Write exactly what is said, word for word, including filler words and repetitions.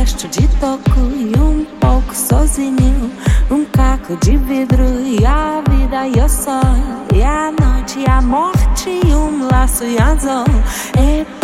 resto de toco e um pouco sozinho, um caco de vidro e a vida e o sol, e a noite, e a morte, e um laço e azul. E